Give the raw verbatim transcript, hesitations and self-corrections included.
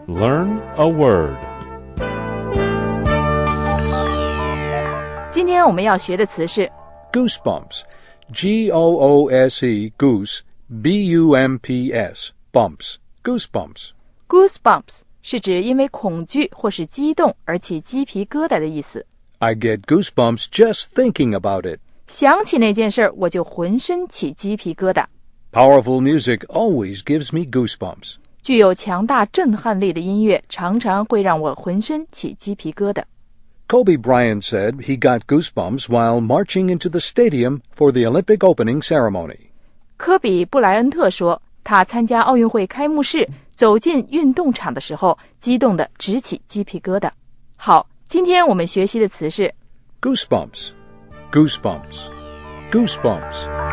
Learn a word. 今天我们要学的词是 Goosebumps. G O O S E, goose, B U M P S, bumps. Goosebumps. Goosebumps 是指因为恐惧或是激动而起鸡皮疙瘩的意思。 I get goosebumps just thinking about it. 想起那件事我就浑身起鸡皮疙瘩。 Powerful music always gives me goosebumps. 具有强大震撼力的音乐常常会让我浑身起鸡皮疙瘩。 Kobe Bryant said he got goosebumps while marching into the stadium for the Olympic opening ceremony. 科比布莱恩特说，他参加奥运会开幕式走进运动场的时候激动得直起鸡皮疙瘩。好，今天我们学习的词是 Goosebumps. Goosebumps. Goosebumps.